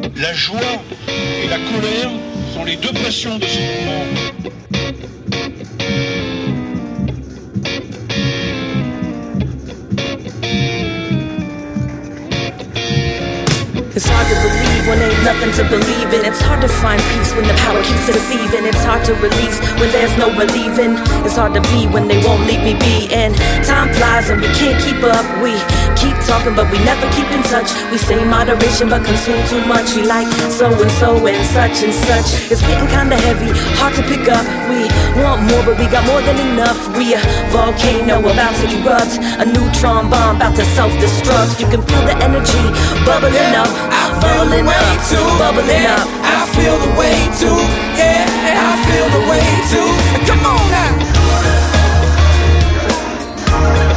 La joie et la colère sont les deux passions de ce mouvement. It's hard to believe when ain't nothing to believe in. It's hard to find peace when the power keeps deceiving. It's hard to release when there's no relieving. It's hard to be when they won't leave me be. And time flies and we can't keep up. We keep talking but we never keep in touch. We say moderation but consume too much. We like so and such and such. It's getting kinda heavy, hard to pick up. We want more but we got more than enough. We a volcano about to erupt. A neutron bomb about to self-destruct. You can feel the energy bubbling up. I feel the way too. Bubbling up. I feel the way too. Yeah, I feel the way too. Come on now.